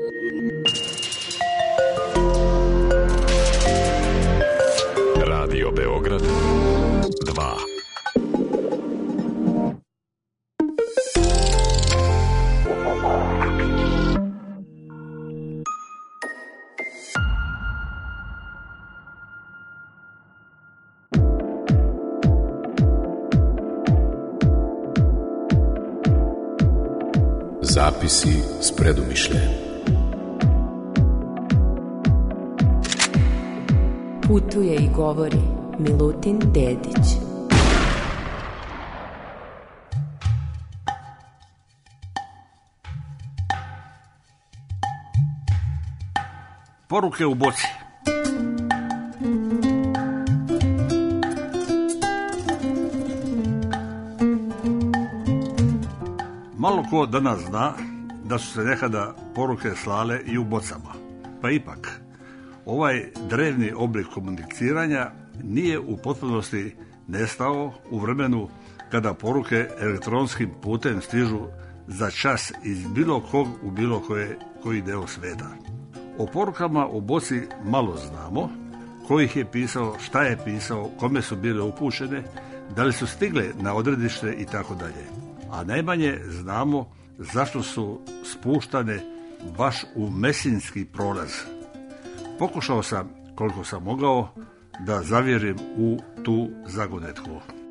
Radio Beograd 2. Zapisi s predumišljajem. Putuje i govori Milutin Dedić. Poruke u boci. Malo ko danas zna da su se nekada poruke slale i u bocama. Pa ipak, ovaj drevni oblik komuniciranja nije u potpunosti nestao u vremenu kada poruke elektronskim putem stižu za čas iz bilo kog u bilo koji deo sveta. O porukama u boci malo znamo, ko ih je pisao, šta je pisao, kome su bile upućene, da li su stigle na odredište i tako dalje. A najmanje znamo zašto su spuštane baš u Mesinski prolaz. Pokušao sam, koliko sam mogao, da zavjerim u tu zagonetku.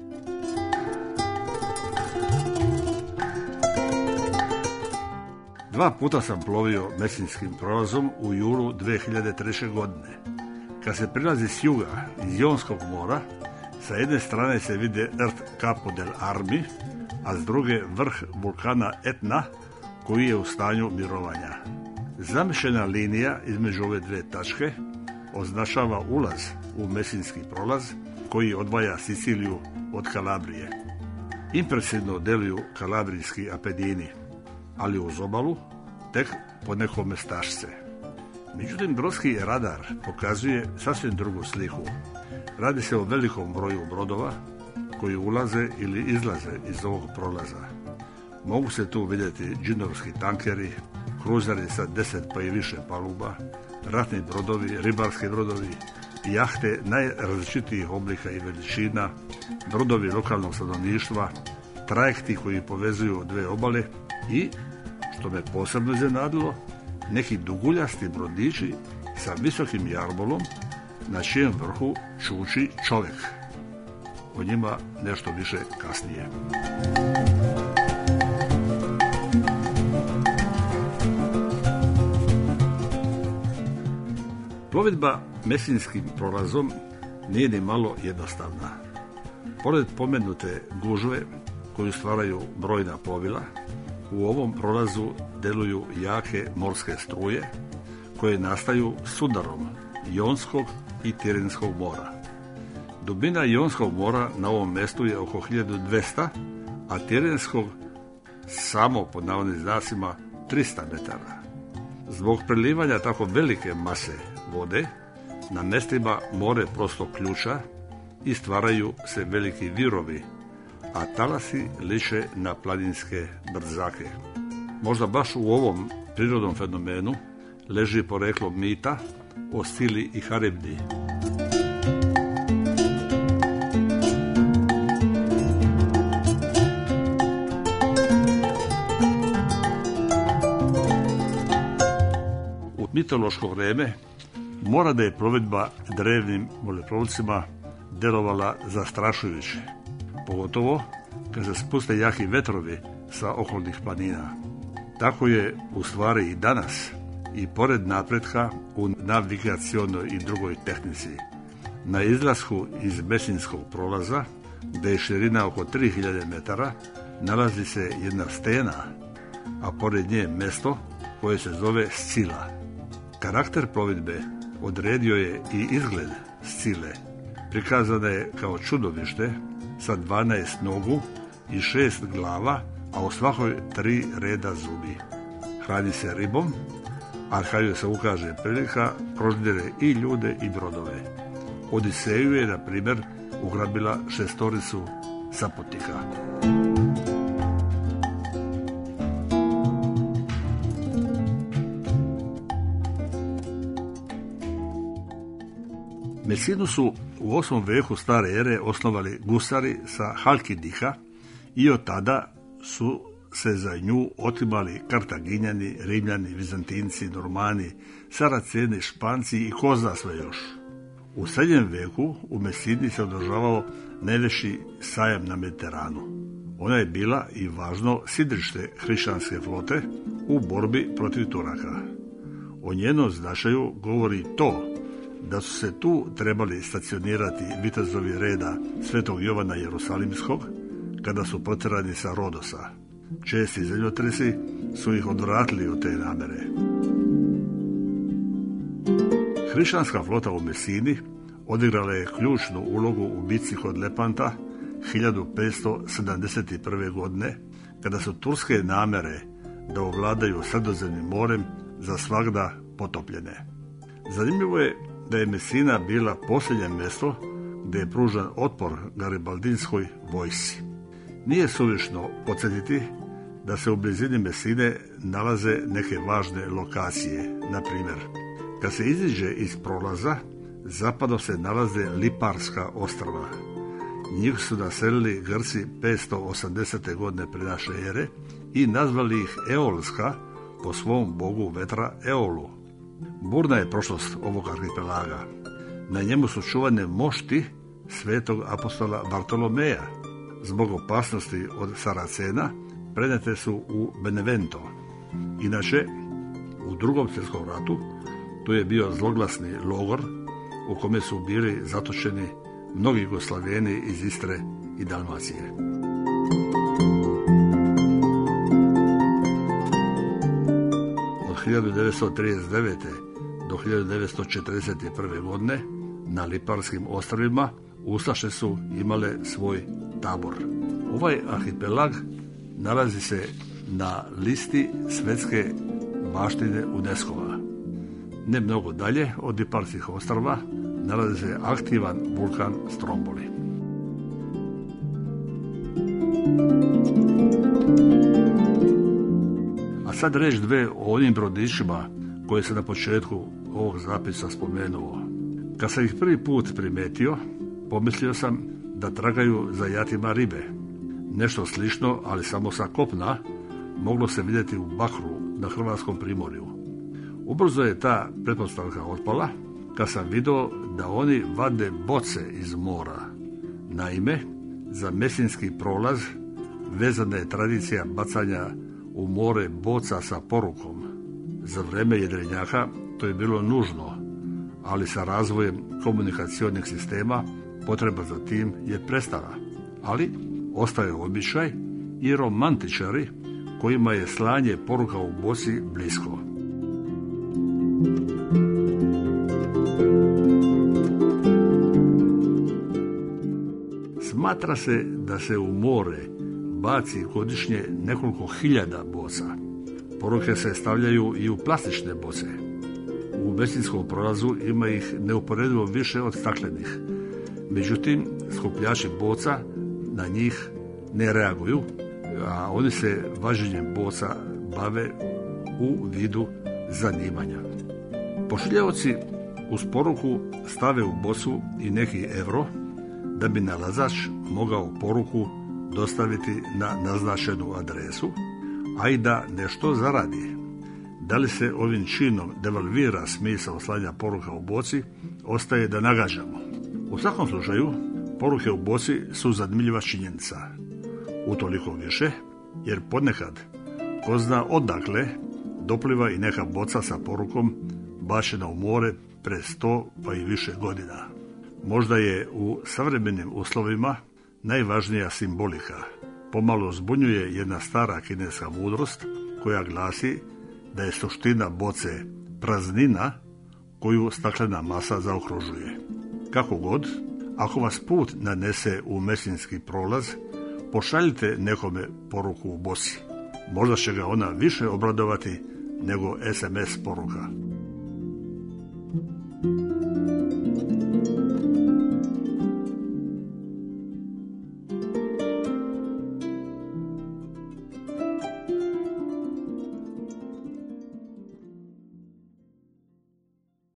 Dva puta sam plovio Mesinskim prolazom u julu 2003. godine. Kad se prilazi s juga iz Jonskog mora, sa jedne strane se vide Rt Capo del Armi, a s druge vrh vulkana Etna, koji je u stanju mirovanja. Zamišljena linija između ove dve tačke označava ulaz u Mesinski prolaz, koji odvaja Siciliju od Kalabrije. Impresivno deluju kalabrijski Apedini, ali uz obalu tek po nekome stašce. Međutim, brodski radar pokazuje sasvim drugu sliku. Radi se o velikom broju brodova koji ulaze ili izlaze iz ovog prolaza. Mogu se tu vidjeti džinovski tankeri, kruzeri sa 10 pa i više paluba, ratni brodovi, ribarski brodovi, jahte najrazličitijih oblika i veličina, brodovi lokalnog stanovništva, trajekti koji povezuju dve obale i, što me posebno iznenadilo, neki duguljasti brodići sa visokim jarbolom na čijem vrhu čuči čovjek. O njima nešto više kasnije. Plovidba Mesinskim prolazom nije ni malo jednostavna. Pored pomenute gužve koju stvaraju brojna plovila, u ovom prolazu deluju jake morske struje koje nastaju sudarom Jonskog i Tirinskog mora. Dubina Jonskog mora na ovom mjestu je oko 1200, a Tirinskog samo pod navodnim znacima 300 metara. Zbog prelivanja tako velike mase vode, na mjestima more prosto ključa i stvaraju se veliki virovi, a talasi liče na planinske brdzake. Možda baš u ovom prirodnom fenomenu leži poreklo mita o Scili i Haribdi. U mitološko vrijeme mora da je plovidba drevnim moreplovcima delovala zastrašujuće, pogotovo kad se spuste jaki vetrovi sa okolnih planina. Tako je u stvari i danas, i pored napretka u navigacionoj i drugoj tehnici. Na izlasku iz Mesinskog prolaza, gdje je širina oko 3000 metara, nalazi se jedna stena, a pored nje mjesto koje se zove Scila. Karakter plovidbe odredio je i izgled Scile. Prikazana je kao čudovište sa 12 nogu i 6 glava, a u svakoj 3 reda zubi. Hrani se ribom, a kad joj se ukaže prilika, proždire i ljude i brodove. Odiseju je, na primjer, ugrabila 6 saputnika. Mesinu su u 8. veku stare ere osnovali gusari sa Halkidiha i od tada su se za nju otimali Kartaginjani, Rimljani, Vizantinci, Normani, Saraceni, Španci i ko zna sve još. U srednjem veku u Mesini se održavao najveći sajam na Mediteranu. Ona je bila i važno sidrište hrišćanske flote u borbi protiv Turaka. O njenom značaju govori to da su se tu trebali stacionirati vitezovi reda Svetog Jovana Jerusalimskog kada su protjerani sa Rodosa. Česti zemljotresi su ih odvratili od te namere. Hrišćanska flota u Mesini odigrala je ključnu ulogu u bitci kod Lepanta 1571. godine, kada su turske namere da ovladaju Sredozemnim morem za svagda potopljene. Zanimljivo je da je Mesina bila posljednje mjesto gdje je pružan otpor garibaldinskoj vojsci. Nije suvišno podsjetiti da se u blizini Mesine nalaze neke važne lokacije. Na primjer, kad se iziđe iz prolaza, zapadno se nalaze Liparska ostrva. Njih su naselili Grci 580. godine prije naše ere i nazvali ih Eolska po svom bogu vetra Eolu. Burna je prošlost ovog arhipelaga. Na njemu su čuvane mošti svetog apostola Bartolomeja. Zbog opasnosti od Saracena prenijete su u Benevento. Inače, u Drugom svjetskom ratu tu je bio zloglasni logor u kome su bili zatočeni mnogi Jugoslaveni iz Istre i Dalmacije. Od 1939. do 1941. godine na Liparskim ostrvima ustaše su imale svoj tabor. Ovaj arhipelag nalazi se na listi svjetske baštine UNESCO-a. Ne mnogo dalje od Liparskih ostrva nalazi se aktivan vulkan Stromboli. A sad reći dve o onim brodićima koje sam na početku ovog zapisa spomenuo. Kad sam ih prvi put primetio, pomislio sam da tragaju za jatima ribe. Nešto slično, ali samo sa kopna, moglo se vidjeti u Bakru na hrvatskom primorju. Ubrzo je ta pretpostavka otpala kad sam vidio da oni vade boce iz mora. Naime, za mesinski prolaz vezana je tradicija bacanja u more boca sa porukom. Za vrijeme jedrenjaka to je bilo nužno, ali sa razvojem komunikacionih sistema potreba za tim je prestala. Ali ostaje običaj i romantičari kojima je slanje poruka u boci blisko. Smatra se da se u more baci godišnje nekoliko hiljada boca. Poruke se stavljaju i u plastične boce. U mesinskom prolazu ima ih neuporedivo više od staklenih. Međutim, skupljači boca na njih ne reaguju, a oni se vađenjem boca bave u vidu zanimanja. Pošiljaoci uz poruku stave u bocu i neki euro da bi nalazač mogao poruku dostaviti na naznačenu adresu, a i da nešto zaradi. Da li se ovim činom devalvira smisao slanja poruka u boci, ostaje da nagađamo. U svakom slučaju, poruke u boci su zanimljiva činjenica. Utoliko više, jer ponekad, ko zna odakle, dopliva i neka boca sa porukom bačena u more pre 100 pa i više godina. Možda je u savremenim uslovima najvažnija simbolika. Pomalo zbunjuje jedna stara kineska mudrost koja glasi da je suština boce praznina koju staklena masa zaokružuje. Kako god, ako vas put nanese u mesinski prolaz, pošaljite nekome poruku u boci. Možda će ga ona više obradovati nego SMS poruka.